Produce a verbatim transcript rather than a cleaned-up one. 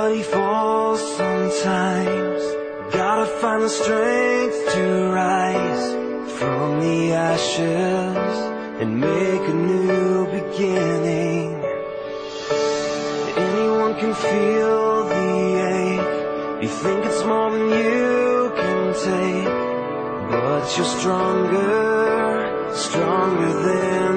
Everybody falls sometimes. Gotta find the strength to rise from the ashes and make a new beginning. Anyone can feel the ache. You think it's more than you can take, but you're stronger, stronger than